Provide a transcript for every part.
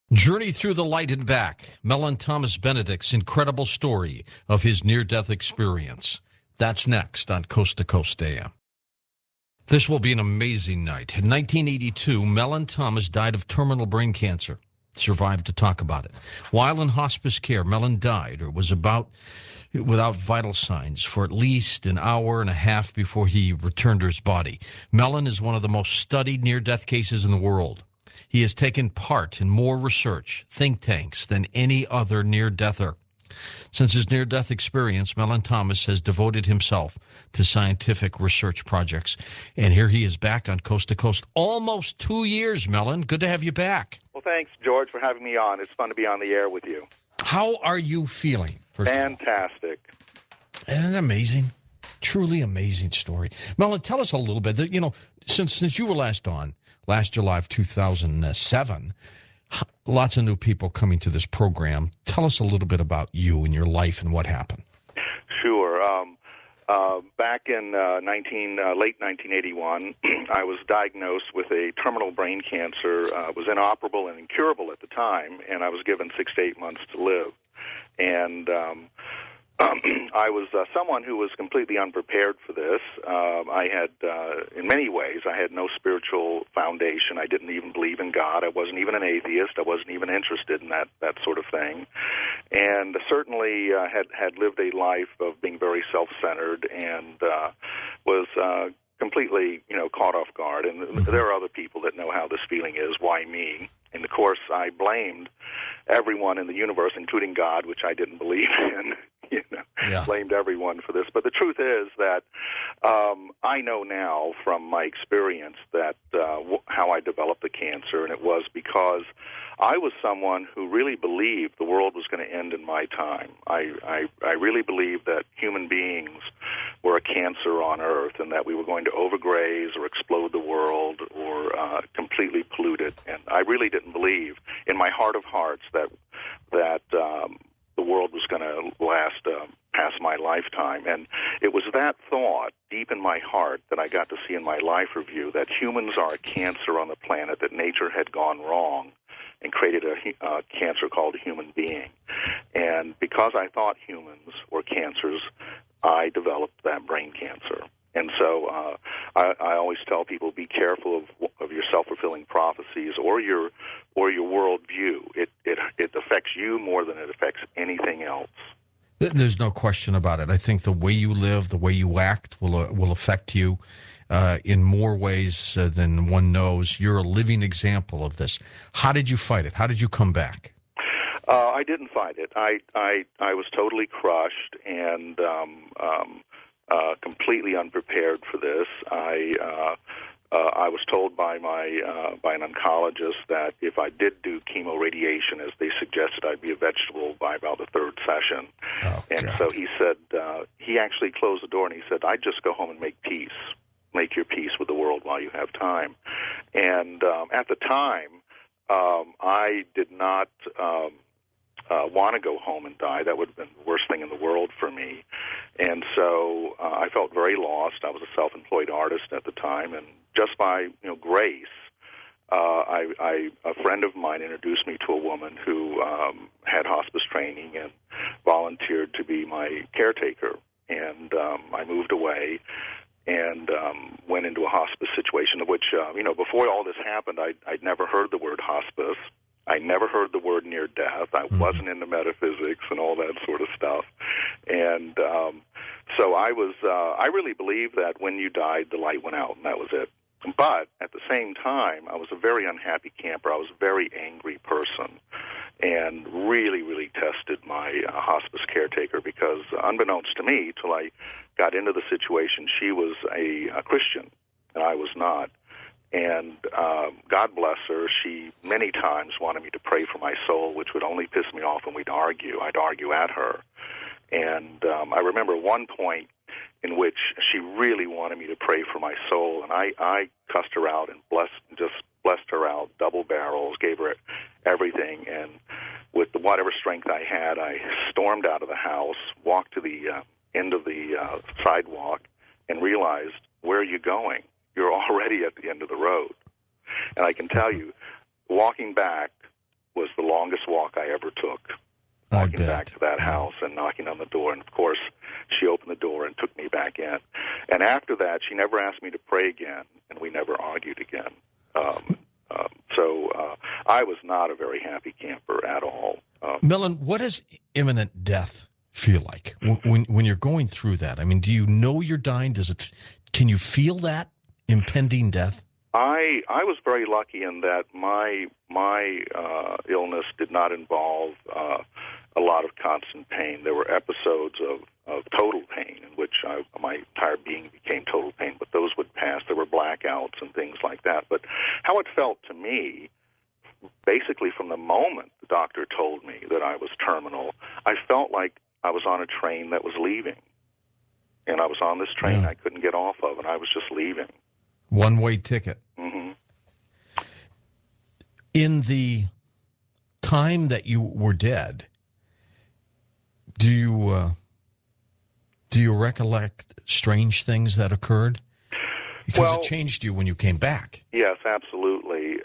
Journey through the light and back. Mellon Thomas Benedict's incredible story of his near-death experience. That's next on Coast to Coast AM. This will be an amazing night. In 1982, Mellon Thomas died of terminal brain cancer. Survived to talk about it. While in hospice care, Mellon died or was without vital signs for at least an hour and a half before he returned to his body. Mellon is one of the most studied near-death cases in the world. He has taken part in more research, think tanks, than any other near-deather. Since his near-death experience, Mellon Thomas has devoted himself to scientific research projects. And here he is back on Coast to Coast. Almost 2 years, Mellon. Good to have you back. Well, thanks, George, for having me on. It's fun to be on the air with you. How are you feeling? Fantastic. Isn't that amazing? Truly amazing story. Mellon, tell us a little bit. Since you were last on, last July of 2007, lots of new people coming to this program. Tell us a little bit about you and your life and what happened. Sure. Back in late 1981, I was diagnosed with a terminal brain cancer. It was inoperable and incurable at the time, and I was given 6 to 8 months to live. And I was someone who was completely unprepared for this. I had, in many ways, I had no spiritual foundation. I didn't even believe in God. I wasn't even an atheist. I wasn't even interested in that sort of thing. And certainly had lived a life of being very self-centered and was completely, caught off guard. And there are other people that know how this feeling is. Why me? And, of course, I blamed everyone in the universe, including God, which I didn't believe in. Blamed everyone for this. But the truth is that I know now from my experience that how I developed the cancer, and it was because I was someone who really believed the world was going to end in my time. I really believed that human beings were a cancer on Earth and that we were going to overgraze or explode the world or completely pollute it. And I really didn't believe in my heart of hearts that the world was going to last past my lifetime. And it was that thought deep in my heart that I got to see in my life review, that humans are a cancer on the planet, that nature had gone wrong and created a cancer called a human being. And because I thought humans were cancers, I developed that brain cancer. And so I always tell people, be careful of your self-fulfilling prophecies or your worldview. It affects you more than it affects anything else. There's no question about it. I think the way you live, the way you act will affect you in more ways than one knows. You're a living example of this. How did you fight it? How did you come back? I didn't fight it. I was totally crushed and completely unprepared for this. I was told by an oncologist that if I did do chemoradiation, as they suggested, I'd be a vegetable by about the third session. Oh, and God. so he said, he actually closed the door and he said, I'd just go home and make peace. Make your peace with the world while you have time. And at the time, I did not want to go home and die. That would have been the worst thing in the world for me. And so I felt very lost. I was a self-employed artist at the time, and just by grace, a friend of mine introduced me to a woman who had hospice training and volunteered to be my caretaker. And I moved away and went into a hospice situation, of which, before all this happened, I'd never heard the word hospice. I never heard the word near death. I wasn't into metaphysics and all that sort of stuff. And so I really believe that when you died, the light went out, and that was it. But at the same time, I was a very unhappy camper. I was a very angry person and really, really tested my hospice caretaker because unbeknownst to me, till I got into the situation, she was a Christian, and I was not. And God bless her, she many times wanted me to pray for my soul, which would only piss me off when we'd argue. I'd argue at her. And I remember one point in which she really wanted me to pray for my soul, and I cussed her out and blessed her out, double barrels, gave her everything, and with whatever strength I had, I stormed out of the house, walked to the end of the sidewalk, and realized, where are you going? You're already at the end of the road. And I can tell you, walking back was the longest walk I ever took, I walking bet. back to that house and knocking on the door. And, of course, she opened the door and took me back in. And after that, she never asked me to pray again, and we never argued again. So I was not a very happy camper at all. Mellon, what does imminent death feel like when you're going through that? I mean, do you know you're dying? Can you feel that impending death? I was very lucky in that my illness did not involve a lot of constant pain. There were episodes of total pain in which my entire being became total pain, but those would pass. There were blackouts and things like that. But how it felt to me, basically from the moment the doctor told me that I was terminal, I felt like I was on a train that was leaving. And I was on this train I couldn't get off of, and I was just leaving. One-way ticket. Mm-hmm. In the time that you were dead, do you recollect strange things that occurred? Because it changed you when you came back. Yes, absolutely.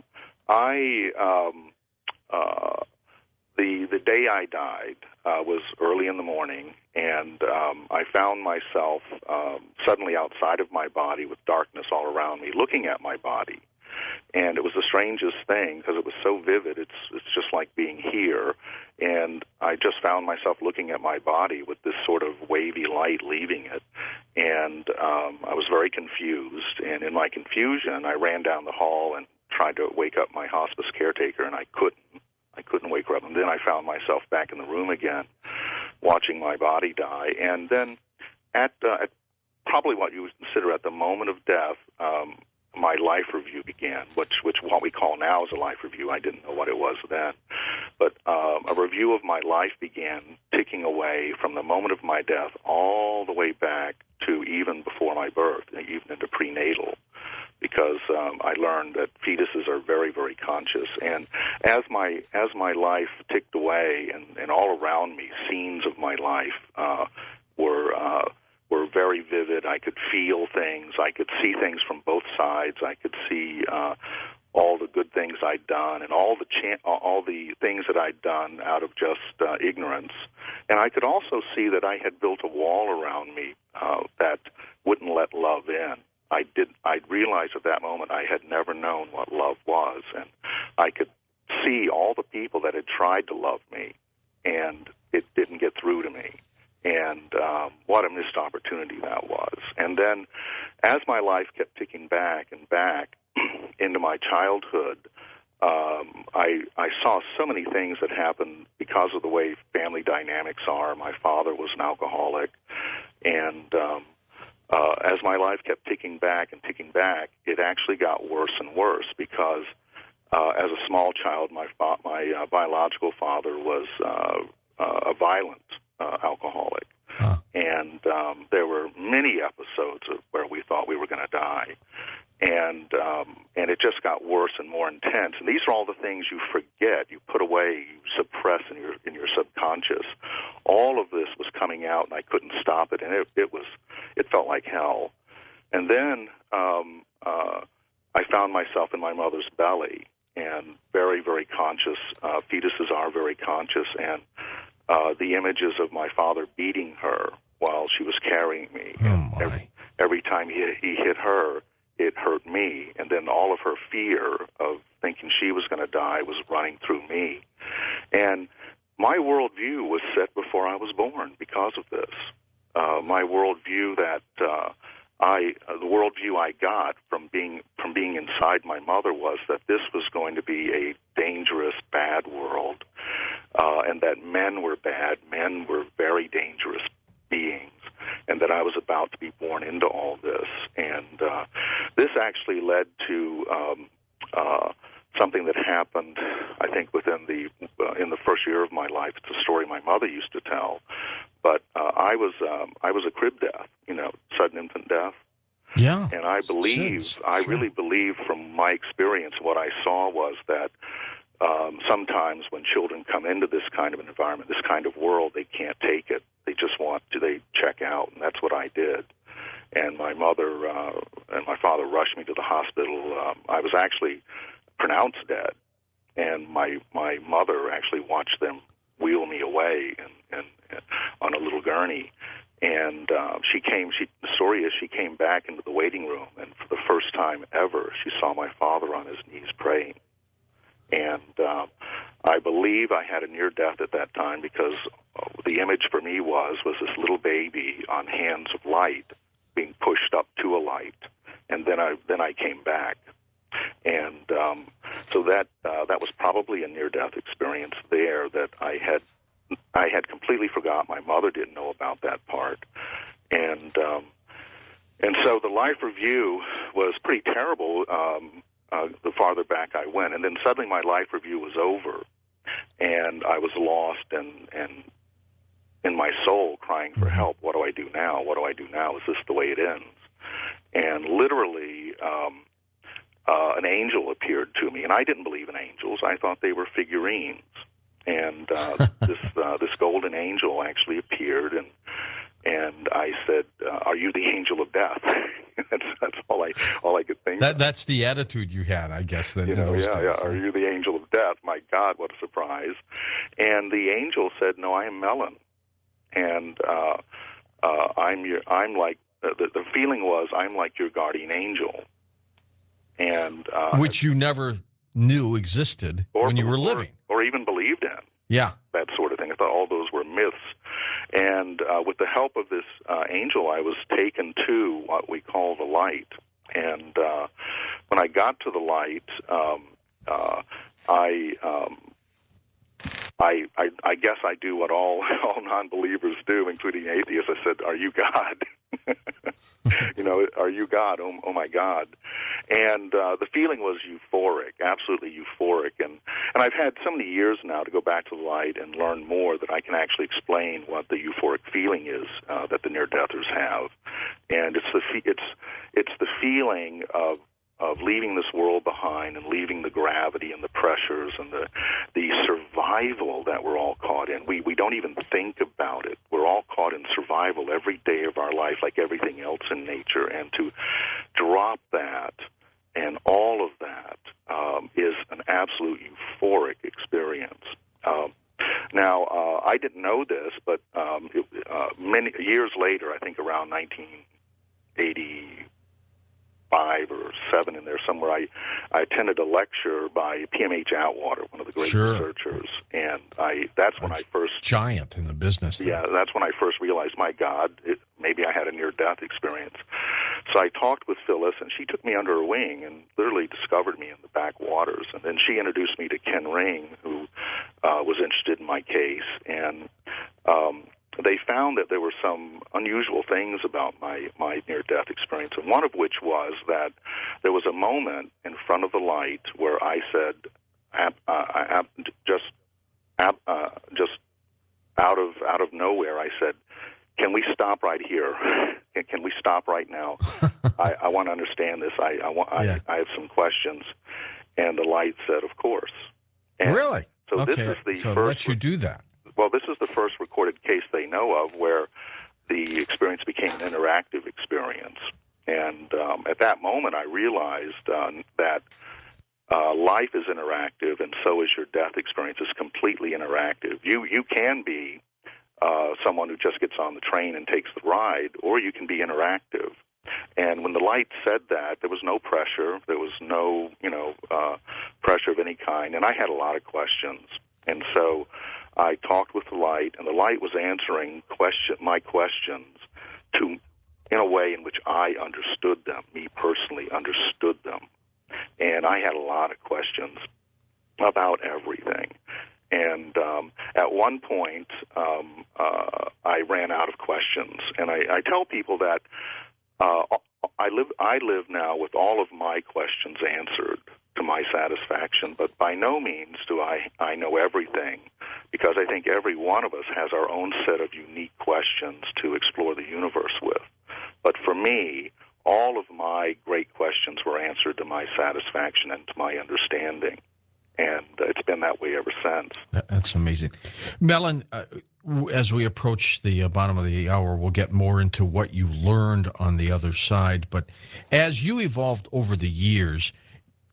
The day I died was early in the morning, and I found myself suddenly outside of my body with darkness all around me, looking at my body. And it was the strangest thing because it was so vivid. It's just like being here. And I just found myself looking at my body with this sort of wavy light leaving it. And I was very confused. And in my confusion, I ran down the hall and tried to wake up my hospice caretaker, and I couldn't. I couldn't wake her up. And then I found myself back in the room again, watching my body die. And then at probably what you would consider at the moment of death, my life review began, which what we call now is a life review. I didn't know what it was then. But a review of my life began ticking away from the moment of my death all the way back to even before my birth, even into prenatal, because I learned that fetuses are very, very conscious. And as my life ticked away and all around me, scenes of my life were very vivid. I could feel things. I could see things from both sides. I could see all the good things I'd done and all the things that I'd done out of just ignorance. And I could also see that I had built a wall around me that wouldn't let love in. I realized at that moment I had never known what love was, and I could see all the people that had tried to love me, and it didn't get through to me. And what a missed opportunity that was. And then as my life kept ticking back and back into my childhood, I saw so many things that happened because of the way family dynamics are. My father was an alcoholic, and as my life kept ticking back, it actually got worse and worse because as a small child, my biological father was a violent alcoholic. Huh. And there were many episodes where we thought we were going to die. And it just got worse and more intense. And these are all the things you forget, you put away, you suppress in your subconscious. All of this was coming out, and I couldn't stop it. And it felt like hell. And then I found myself in my mother's belly, and very, very conscious. Fetuses are very conscious, and the images of my father beating her while she was carrying me. Oh, every time he hit her, it hurt me. And then all of her fear of thinking she was going to die was running through me. And my worldview was set before I was born because of this. My worldview the worldview I got from being inside my mother was that this was going to be a dangerous, bad world, and that men were bad, men were very dangerous beings, and that I was about to be born into all this. And this actually led to something that happened, I think, in the first year of my life. It's a story my mother used to tell. But I was a crib death, sudden infant death. Yeah. And I really believe from my experience, what I saw was that sometimes when children come into this kind of an environment, this kind of world, they can't take it. They just they check out, and that's what I did. And my mother and my father rushed me to the hospital. I was actually pronounced dead, and my mother actually watched them wheel me away and on a little gurney. And the story is she came back into the waiting room, and for the first time ever, she saw my father on his knees praying. And I believe I had a near death at that time, because the image for me was this little baby on hands of light being pushed up to a light, and then I came back. And so that was probably a near death experience there that I had completely forgot. My mother didn't know about that part, and so the life review was pretty terrible. The farther back I went, and then suddenly my life review was over, and I was lost and in my soul crying for help. What do I do now? What do I do now? Is this the way it ends? And literally, an angel appeared to me, and I didn't believe in angels. I thought they were figurines. And this golden angel actually appeared, and I said, "Are you the angel of death?" that's all I could think. That's the attitude you had, I guess. Then, yeah. Are you the angel of death? My God, what a surprise! And the angel said, "No, I am Mellon, and I'm like the feeling was I'm like your guardian angel." And which you never knew existed when you were living, or even believed in. Yeah, that sort of thing. I thought all those were myths. And with the help of this angel, I was taken to what we call the light. And when I got to the light, I guess I do what all non-believers do, including atheists. I said, "Are you God?" Are you God? Oh my God. And the feeling was euphoric, absolutely euphoric. And I've had so many years now to go back to the light and learn more that I can actually explain what the euphoric feeling is that the near-deathers have. And it's the feeling of leaving this world behind and leaving the gravity and the pressures and the survival that we're all caught in. We don't even think about it. We're all caught in survival every day of our life, like everything else in nature. And to drop that and all of that is an absolute euphoric experience. Now, I didn't know this, but many years later, I think around 1985 or 7 in there somewhere, I attended a lecture by PMH Atwater, one of the great researchers, and that's when I first... Giant in the business. Yeah, that's when I first realized, my God, maybe I had a near-death experience. So I talked with Phyllis, and she took me under her wing and literally discovered me in the backwaters. And then she introduced me to Ken Ring, who was interested in my case, and they found that there were some unusual things about my near-death experience, and one of which was that there was a moment in front of the light where I said, just out of nowhere, I said, "Can we stop right here? Can we stop right now? I want to understand this. I have some questions." And the light said, "Of course." And really? So okay. This is the so first. Let you do that. Well, this is the first recorded case they know of where the experience became an interactive experience. And at that moment, I realized that life is interactive, and so is your death experience. Is completely interactive. You can be someone who just gets on the train and takes the ride, or you can be interactive. And when the light said that, there was no pressure. There was no, pressure of any kind. And I had a lot of questions. And so I talked with the light, and the light was answering my questions in a way in which I understood them, me personally understood them. And I had a lot of questions about everything. And at one point, I ran out of questions. And I tell people that I live now with all of my questions answered to my satisfaction, but by no means do I know everything, because I think every one of us has our own set of unique questions to explore the universe with. But for me, all of my great questions were answered to my satisfaction and to my understanding. And it's been that way ever since. That's amazing. Mellon, as we approach the bottom of the hour, we'll get more into what you learned on the other side. But as you evolved over the years,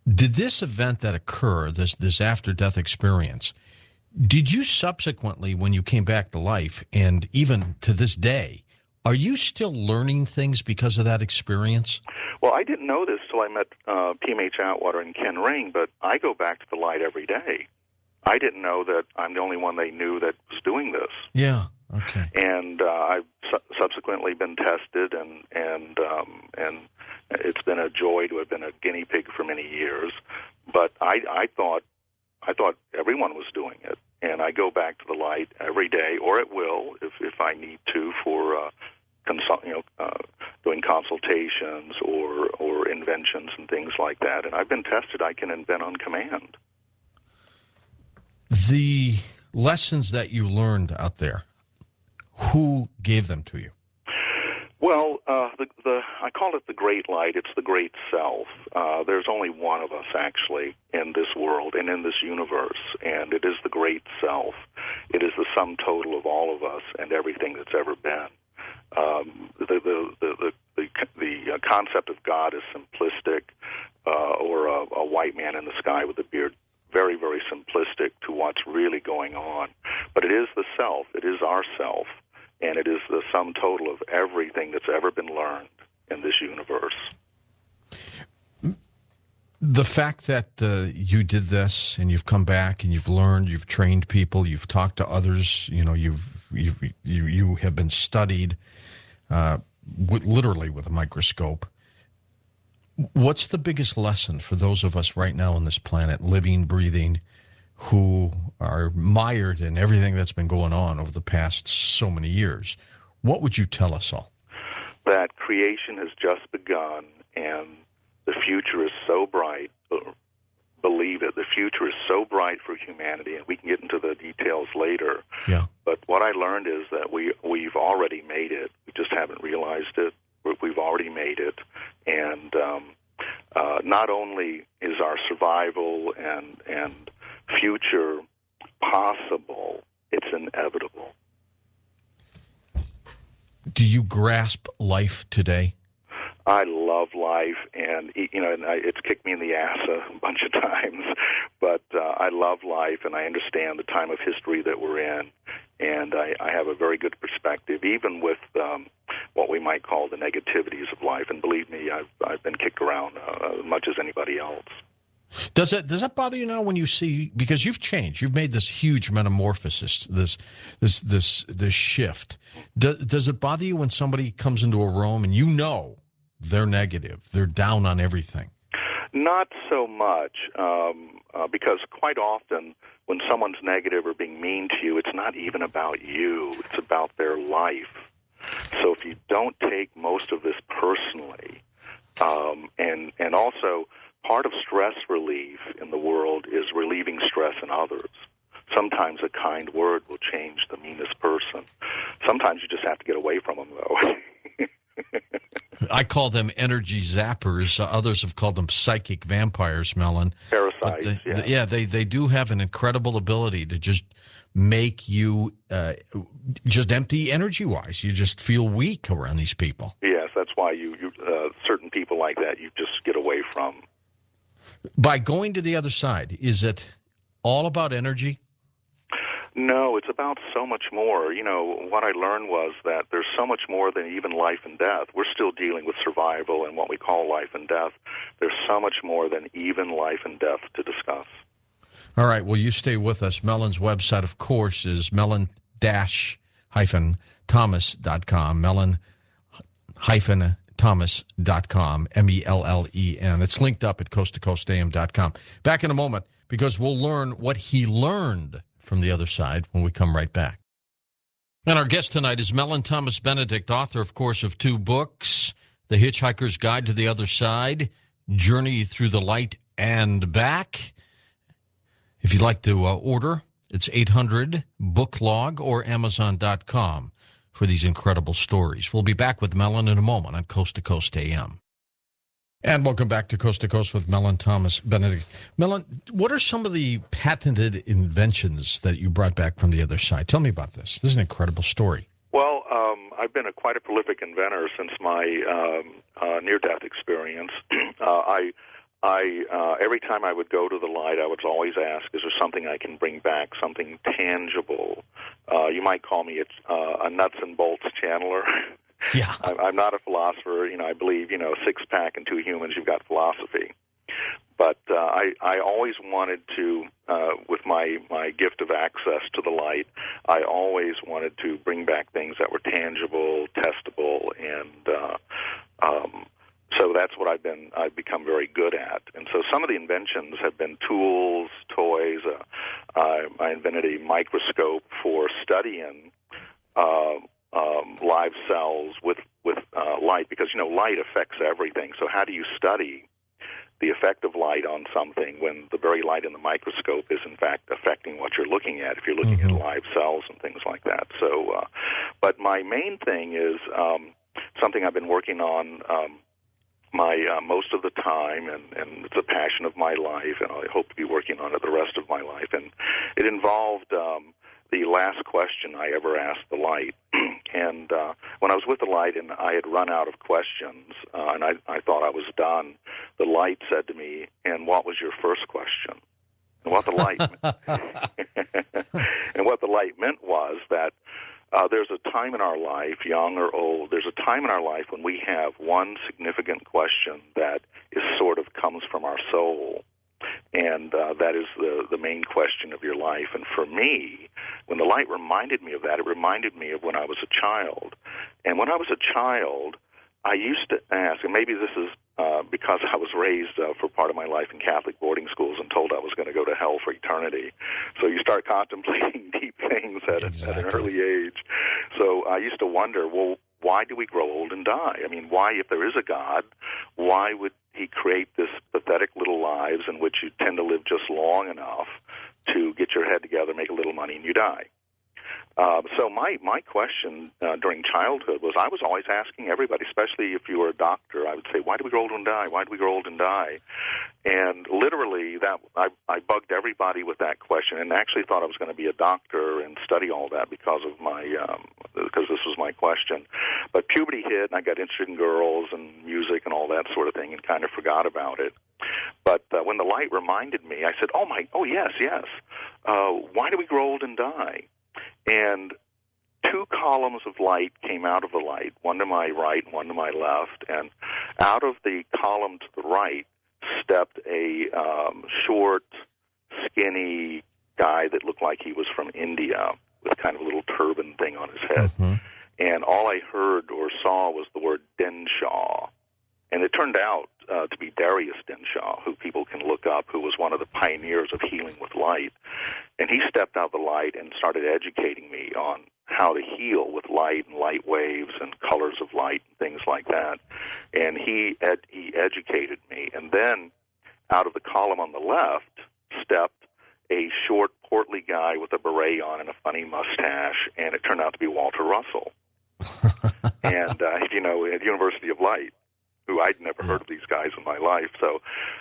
Did this event that occurred, this after-death experience, did you subsequently, when you came back to life, and even to this day, are you still learning things because of that experience? Well, I didn't know this till I met PMH Atwater and Ken Ring, but I go back to the light every day. I didn't know that I'm the only one they knew that was doing this. Yeah. Okay. And I've subsequently been tested, and it's been a joy to have been a guinea pig for many years. But I thought everyone was doing it, and I go back to the light every day, or at will, if I need to, for doing consultations or inventions and things like that. And I've been tested. I can invent on command. The lessons that you learned out there, who gave them to you? Well, I call it the great light. It's the great self. There's only one of us, actually, in this world and in this universe, and it is the great self. It is the sum total of all of us and everything that's ever been. The concept of God is simplistic, or a white man in the sky with a beard. Very, very simplistic to what's really going on. But it is the self. It is our self. And it is the sum total of everything that's ever been learned in this universe. The fact that you did this and you've come back and you've learned, you've trained people, you've talked to others, you have been studied literally with a microscope. What's the biggest lesson for those of us right now on this planet, living, breathing, who are mired in everything that's been going on over the past so many years? What would you tell us all? That creation has just begun, and the future is so bright. Believe it, the future is so bright for humanity, and we can get into the details later. Yeah. But what I learned is that we've already made it. We just haven't realized it. We've already made it, and not only is our survival and future possible, it's inevitable. Do you grasp life today? I love life, and it's kicked me in the ass a bunch of times, but I love life, and I understand the time of history that we're in, and I have a very good perspective, even with what we might call the negativities of life. And believe me, I've been kicked around as much as anybody else. Does that bother you now when you see, because you've changed, you've made this huge metamorphosis, this shift. Does it bother you when somebody comes into a room and you know they're negative, they're down on everything? Not so much, because quite often when someone's negative or being mean to you, it's not even about you, it's about their life. So if you don't take most of this personally, and also part of stress relief in the world is relieving stress in others. Sometimes a kind word will change the meanest person. Sometimes you just have to get away from them, though. I call them energy zappers. Others have called them psychic vampires, Mellon. Parasites, They do have an incredible ability to just make you just empty energy-wise. You just feel weak around these people. Yes, that's why you certain people like that you just get away from. By going to the other side, is it all about energy? No, it's about so much more. What I learned was that there's so much more than even life and death. We're still dealing with survival and what we call life and death. There's so much more than even life and death to discuss. All right, well, you stay with us. Mellon's website, of course, is mellon-thomas.com, mellon-thomas.com, MELLEN. It's linked up at coasttocoastam.com. Back in a moment, because we'll learn what he learned from the other side when we come right back. And our guest tonight is Mellon Thomas Benedict, author, of course, of 2 books, The Hitchhiker's Guide to the Other Side, Journey Through the Light and Back. If you'd like to order, it's 800-BOOKLOG or Amazon.com for these incredible stories. We'll be back with Mellon in a moment on Coast to Coast AM. And welcome back to Coast with Mellon Thomas Benedict. Mellon, what are some of the patented inventions that you brought back from the other side? Tell me about this. This is an incredible story. Well, I've been quite a prolific inventor since my near-death experience. Every time I would go to the light, I would always ask, is there something I can bring back, something tangible? You might call me a nuts and bolts channeler. Yeah. I'm not a philosopher. I believe, six-pack and two humans, you've got philosophy. But I always wanted to, with my gift of access to the light, I always wanted to bring back things that were tangible, testable, and so that's what I've become very good at. And so some of the inventions have been tools, toys. I invented a microscope for studying live cells with light, because light affects everything. So how do you study the effect of light on something when the very light in the microscope is in fact affecting what you're looking at, if you're looking at live cells and things like that? So, but my main thing is something I've been working on most of the time, and it's a passion of my life, and I hope to be working on it the rest of my life. And it involved the last question I ever asked the light. And when I was with the light and I had run out of questions, and I thought I was done, the light said to me, "And what was your first question?" And what the light and what the light meant was that there's a time in our life, young or old, there's a time in our life when we have one significant question that is sort of comes from our soul. And that is the main question of your life. And for me, when the light reminded me of that, it reminded me of when I was a child. And when I was a child, I used to ask, and maybe this is because I was raised for part of my life in Catholic boarding schools and told I was going to go to hell for eternity. So you start contemplating deep things at an early age. So I used to wonder, well, why do we grow old and die? I mean, why, if there is a God, why would he create this pathetic little lives in which you tend to live just long enough to get your head together, make a little money, and you die? So my question during childhood was, I was always asking everybody, especially if you were a doctor, I would say, why do we grow old and die? Why do we grow old and die? And literally, that I bugged everybody with that question, and actually thought I was going to be a doctor and study all that because this was my question. But puberty hit, and I got interested in girls and music and all that sort of thing, and kind of forgot about it. But when the light reminded me, I said, yes. Why do we grow old and die? And two columns of light came out of the light, one to my right and one to my left. And out of the column to the right stepped a short, skinny guy that looked like he was from India with kind of a little turban thing on his head. Mm-hmm. And all I heard or saw was the word Denshaw. And it turned out to be Darius Denshaw, who people can look up, who was one of the pioneers of healing with light. And he stepped out of the light and started educating me on how to heal with light and light waves and colors of light and things like that. And he educated me. And then out of the column on the left stepped a short, portly guy with a beret on and a funny mustache, and it turned out to be Walter Russell. And, at University of Light, who I'd never heard of these guys in my life. So,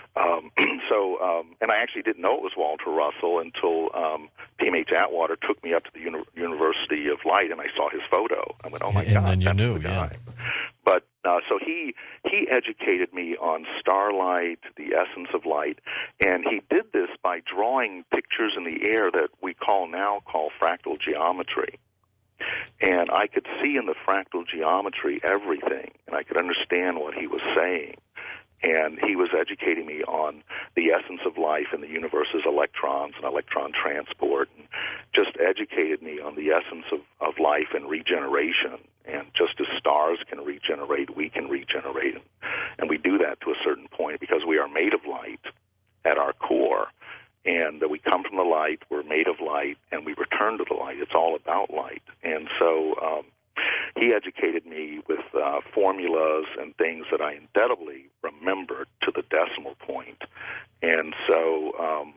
and I actually didn't know it was Walter Russell until P.M.H. Atwater took me up to the University of Light, and I saw his photo. I went, oh, my God, and then you that's knew, the guy. Yeah. But so he educated me on starlight, the essence of light, and he did this by drawing pictures in the air that we now call fractal geometry. And I could see in the fractal geometry everything, and I could understand what he was saying. And he was educating me on the essence of life in the universe's electrons and electron transport, and just educated me on the essence of life and regeneration. And just as stars can regenerate, we can regenerate. And we do that to a certain point because we are made of light at our core. And we come from the light, we're made of light, and we return to the light. It's all about light. And so he educated me with formulas and things that I indelibly remembered to the decimal point. And so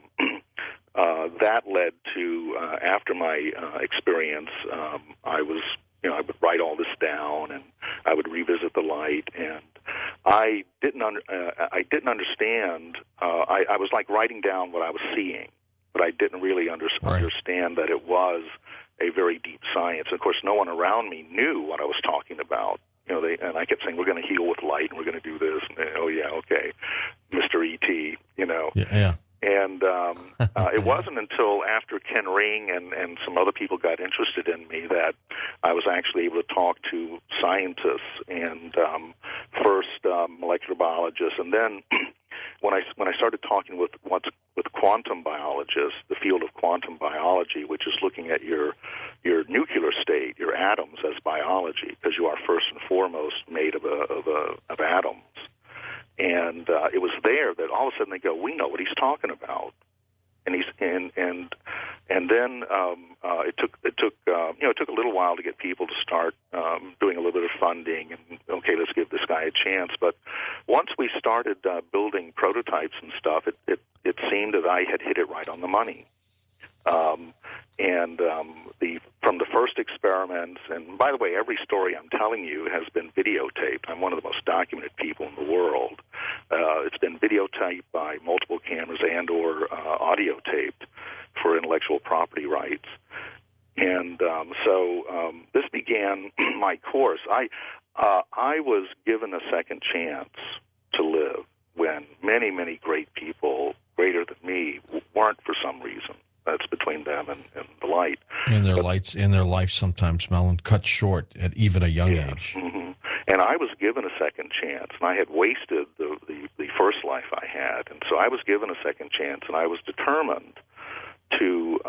that led to, after my experience, I would write all this down, and I would revisit the light, and I didn't understand. I was like writing down what I was seeing, but I didn't really understand that it was a very deep science. Of course, no one around me knew what I was talking about. And I kept saying, we're going to heal with light, and we're going to do this. And oh, yeah, okay. Mr. E.T., Yeah. And it wasn't until after Ken Ring and some other people got interested in me that I was actually able to talk to scientists and first molecular biologists, and then when I started talking with quantum biologists, the field of quantum biology, which is looking at your nuclear state, your atoms as biology, because you are first and foremost made of atoms. And it was there that all of a sudden they go, we know what he's talking about, and then it took a little while to get people to start doing a little bit of funding, and okay, let's give this guy a chance. But once we started building prototypes and stuff, it seemed that I had hit it right on the money. From the first experiments, and by the way, every story I'm telling you has been videotaped. I'm one of the most documented people in the world. It's been videotaped by multiple cameras and/or audio taped for intellectual property rights. And so this began my course. I was given a second chance to live when many, many great people, greater than me, weren't for some reason. That's between them and the light. And their life sometimes, Mellon, cut short at even a young age. Mm-hmm. And I was given a second chance, and I had wasted the first life I had. And so I was given a second chance, and I was determined to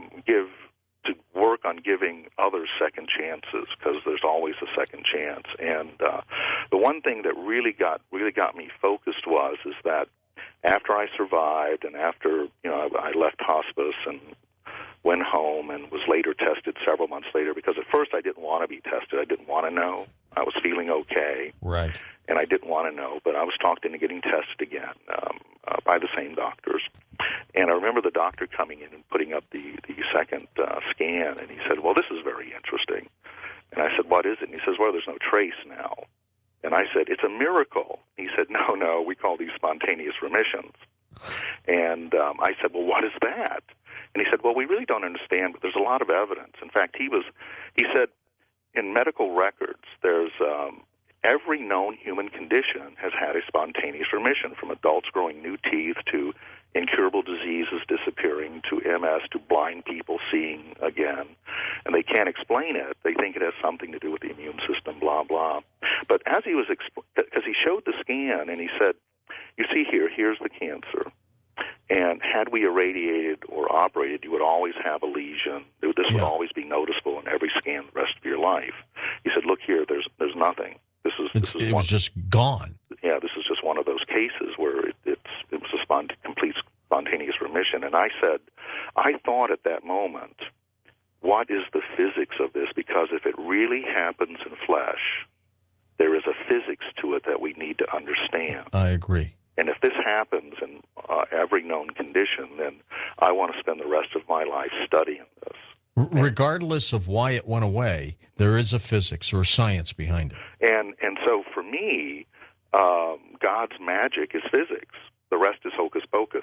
work on giving others second chances, because there's always a second chance. And the one thing that really got me focused is that after I survived, and after I left hospice and went home and was later tested several months later, because at first I didn't want to be tested. I didn't want to know. I was feeling okay. Right. And I didn't want to know, but I was talked into getting tested again by the same doctors. And I remember the doctor coming in and putting up the second scan, and he said, well, this is very interesting. And I said, what is it? And he says, well, there's no trace now. And I said, it's a miracle. He said, no, we call these spontaneous remissions. And I said, well, what is that? And he said, well, we really don't understand, but there's a lot of evidence. In fact, he said, in medical records, there's every known human condition has had a spontaneous remission, from adults growing new teeth to incurable diseases disappearing to MS to blind people seeing again. And they can't explain it. They think it has something to do with the immune system, blah, blah. But as he was, because he showed the scan, and he said, you see here's the cancer. And had we irradiated or operated, you would always have a lesion. This would always be noticeable in every scan the rest of your life. He said, look here, there's nothing. It was just gone. Yeah, this is just one of those cases where it was a complete spontaneous remission. And I said, I thought at that moment, what is the physics of this? Because if it really happens in flesh, there is a physics to it that we need to understand. I agree. And if this happens in every known condition, then I want to spend the rest of my life studying this. Regardless of why it went away, there is a physics or a science behind it. And so for me, God's magic is physics. The rest is hocus pocus.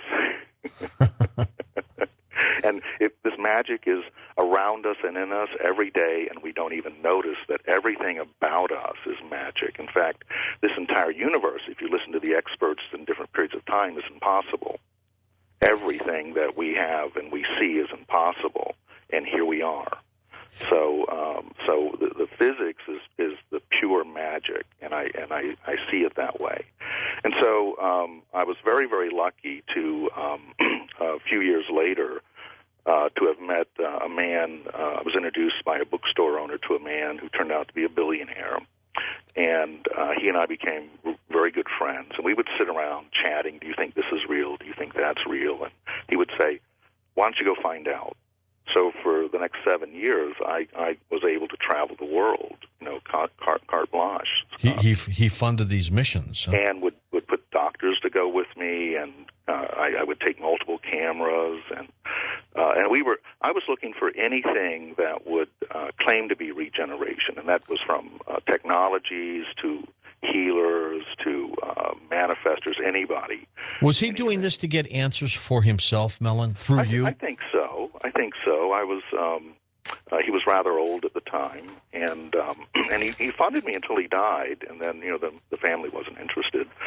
And if this magic is around us and in us every day, and we don't even notice that everything about us is magic. In fact, this entire universe, if you listen to the experts in different periods of time, is impossible. Everything that we have and we see is impossible, and here we are. So the physics is the pure magic, and I see it that way. And so I was very, very lucky to a few years later to have met a man. I was introduced by a bookstore owner to a man who turned out to be a billionaire, and he and I became very good friends. And we would sit around chatting. Do you think this is real? Do you think that's real? And he would say, why don't you go find out? So for the next 7 years, I was able to travel the world, carte blanche. He funded these missions. Huh? And would put doctors to go with me, and I would take multiple cameras, and I was looking for anything that would claim to be regeneration, and that was from technologies to healers to manifestors, anybody. Was he doing this to get answers for himself, Mellon, through you? I think so. I was. He was rather old at the time, and he funded me until he died, and then the family wasn't interested.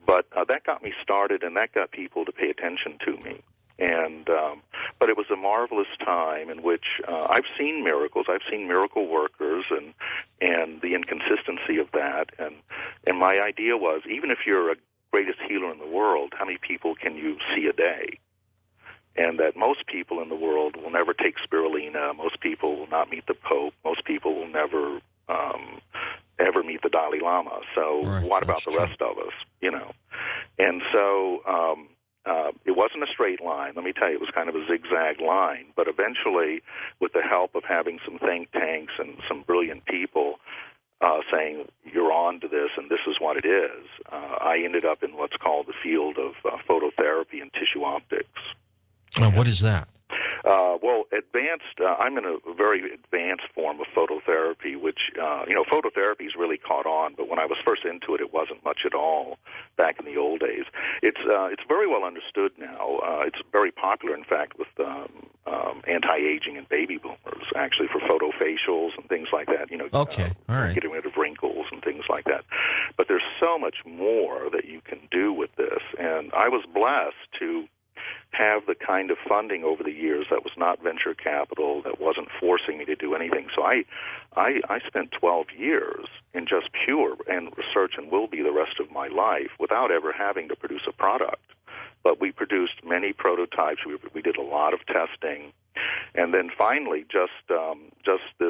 But that got me started, and that got people to pay attention to me. And but it was a marvelous time in which I've seen miracles. I've seen miracle workers, and the inconsistency of that. And my idea was, even if you're a greatest healer in the world, how many people can you see a day? And that most people in the world will never take spirulina. Most people will not meet the Pope. Most people will never ever meet the Dalai Lama. So what about the rest of us? You know. And so it wasn't a straight line. Let me tell you, it was kind of a zigzag line. But eventually, with the help of having some think tanks and some brilliant people saying, you're on to this and this is what it is, I ended up in what's called the field of phototherapy and tissue optics. What is that? Well, I'm in a very advanced form of phototherapy, which, phototherapy's really caught on, but when I was first into it, it wasn't much at all back in the old days. It's very well understood now. It's very popular, in fact, with anti-aging and baby boomers, actually, for photofacials and things like that. Okay, all right. Getting rid of wrinkles and things like that. But there's so much more that you can do with this, and I was blessed to have the kind of funding over the years that was not venture capital, that wasn't forcing me to do anything. So I spent 12 years in just pure and research, and will be the rest of my life, without ever having to produce a product. But we produced many prototypes. We did a lot of testing, and then finally, just this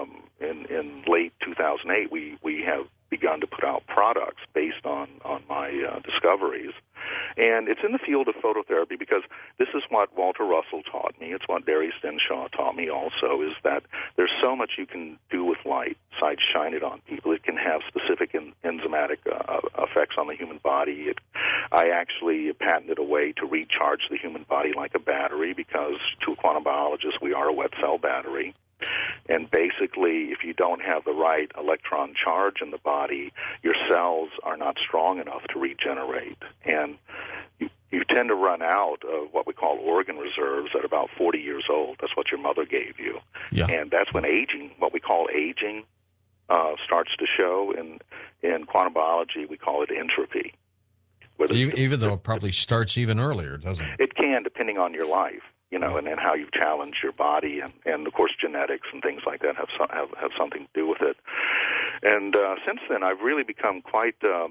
in late 2008, we have begun to put out products based on my discoveries. And it's in the field of phototherapy because this is what Walter Russell taught me. It's what Barry Stenshaw taught me also, is that there's so much you can do with light. Besides shine it on people, it can have specific enzymatic effects on the human body. I actually patented a way to recharge the human body like a battery, because to a quantum biologist, we are a wet cell battery. And basically, if you don't have the right electron charge in the body, your cells are not strong enough to regenerate. And you tend to run out of what we call organ reserves at about 40 years old. That's what your mother gave you. Yeah. And that's when aging, what we call aging, starts to show. In quantum biology, we call it entropy. Even though it probably starts even earlier, doesn't it? It can, depending on your life. And how you challenge your body, and of course genetics and things like that have something to do with it. And since then, I've really become quite a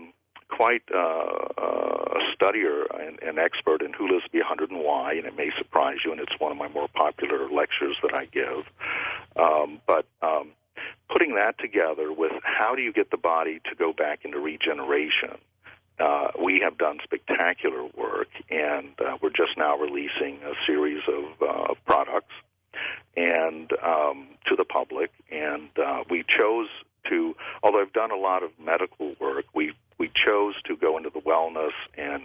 studier and expert in Who Lives Beyond and Why, and it may surprise you, and it's one of my more popular lectures that I give. But putting that together with how do you get the body to go back into regeneration, we have done spectacular work, and we're just now releasing a series of products and to the public. And we chose to, although I've done a lot of medical work, we chose to go into the wellness and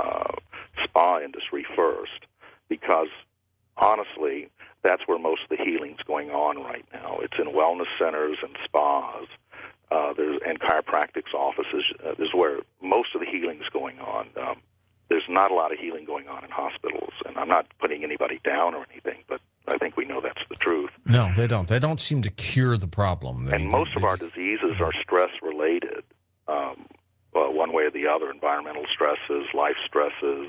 spa industry first, because honestly, that's where most of the healing's going on right now. It's in wellness centers and spas. And chiropractic's offices is where most of the healing is going on. There's not a lot of healing going on in hospitals, and I'm not putting anybody down or anything, but I think we know that's the truth. No, they don't. They don't seem to cure the problem. Most of our diseases are stress-related, one way or the other. Environmental stresses, life stresses.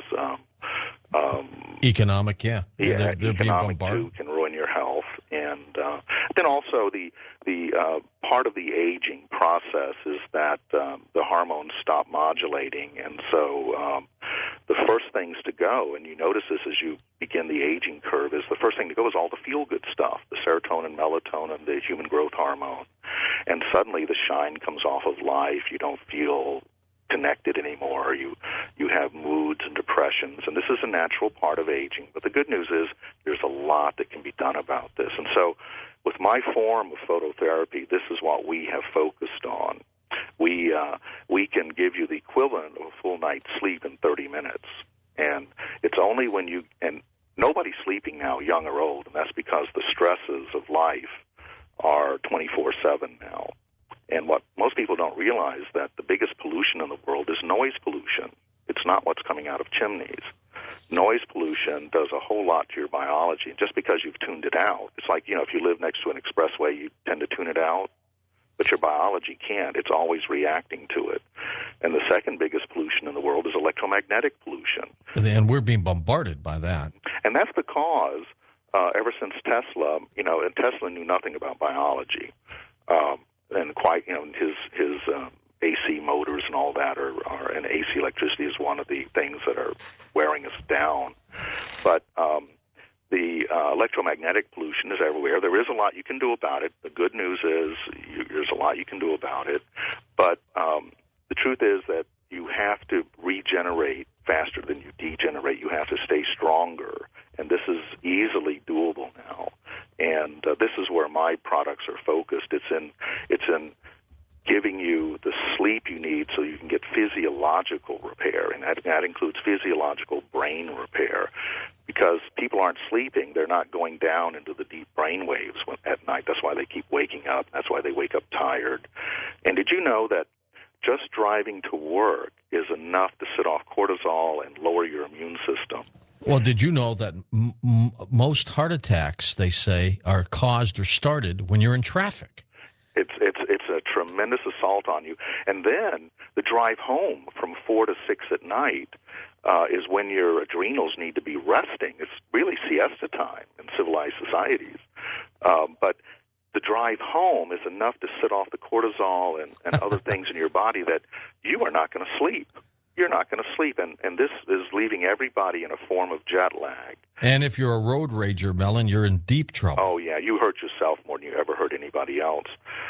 Economic, yeah. They're being economic bombarded. too can ruin your health. And then also the part of the aging process is that the hormones stop modulating, and so the first things to go, and you notice this as you begin the aging curve, is the first thing to go is all the feel-good stuff, the serotonin, melatonin, the human growth hormone, and suddenly the shine comes off of life. You don't feel connected anymore. You have moods and depressions, and this is a natural part of aging. But the good news is there's a lot that can be done about this. And so with my form of phototherapy, this is what we have focused on. We can give you the equivalent of a full night's sleep in 30 minutes. And it's only when and nobody's sleeping now, young or old, and that's because the stresses of life are 24/7 now. And what most people don't realize, that the biggest pollution in the world is noise pollution. It's not what's coming out of chimneys. Noise pollution does a whole lot to your biology. Just because you've tuned it out, it's like, if you live next to an expressway, you tend to tune it out. but your biology can't. It's always reacting to it. And the second biggest pollution in the world is electromagnetic pollution. And we're being bombarded by that. And that's because ever since Tesla, and Tesla knew nothing about biology, and quite, his AC motors and all that and AC electricity is one of the things that are wearing us down. But the electromagnetic pollution is everywhere. There is a lot you can do about it. The good news is there's a lot you can do about it. But the truth is that you have to regenerate faster than you degenerate. You have to stay stronger. And this is easily doable now. And this is where my products are focused. It's in giving you the sleep you need so you can get physiological repair, and that includes physiological brain repair. Because people aren't sleeping, they're not going down into the deep brain waves at night. That's why they keep waking up. That's why they wake up tired. And did you know that just driving to work is enough to set off cortisol and lower your immune system? Well, did you know that most heart attacks, they say, are caused or started when you're in traffic? It's a tremendous assault on you. And then the drive home from 4 to 6 at night is when your adrenals need to be resting. It's really siesta time in civilized societies. But the drive home is enough to set off the cortisol and other things in your body that you are not going to sleep. You're not going to sleep, and this is leaving everybody in a form of jet lag. And if you're a road rager, Mellon, you're in deep trouble. Oh, yeah, you hurt yourself more than you ever hurt anybody else.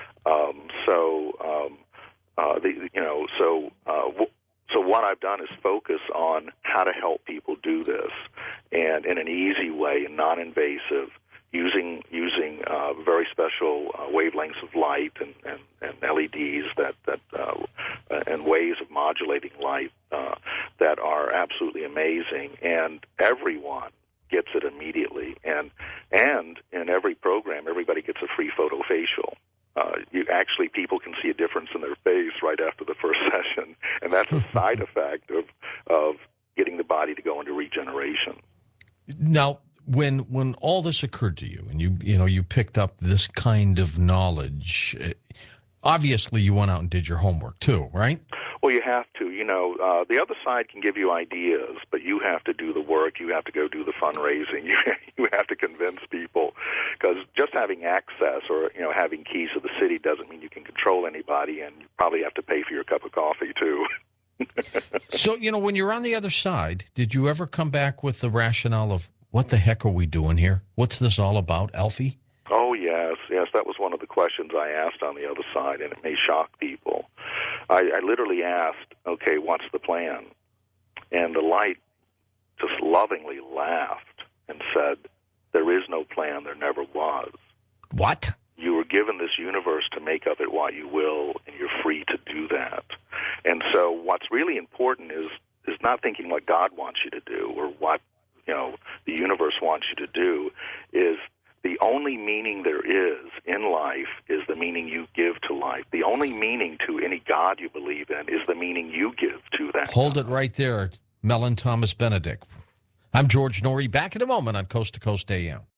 So what I've done is focus on how to help people do this, and in an easy way and non-invasive, using very special wavelengths of light and LEDs and ways of modulating light that are absolutely amazing, and everyone gets it immediately. And in every program, everybody gets a free photofacial. People can see a difference in their face right after the first session, and that's a side effect of getting the body to go into regeneration. Now, when all this occurred to you, and you picked up this kind of knowledge, obviously you went out and did your homework too, right? Well, you have to. The other side can give you ideas, but you have to do the work. You have to go do the fundraising. You have to convince people, because just having access or having keys to the city doesn't mean you can control anybody, and you probably have to pay for your cup of coffee too. So, when you're on the other side, did you ever come back with the rationale of, what the heck are we doing here? What's this all about, Alfie? Oh, yes. That was one of the questions I asked on the other side, and it may shock people. I literally asked, okay, what's the plan? And the light just lovingly laughed and said, there is no plan, there never was. What? You were given this universe to make of it what you will, and you're free to do that. And so what's really important is not thinking what God wants you to do or what the universe wants you to do. Is the only meaning there is in life is the meaning you give to life. The only meaning to any God you believe in is the meaning you give to that. Hold it right there, Mellon Thomas Benedict. I'm George Noory, back in a moment on Coast to Coast AM.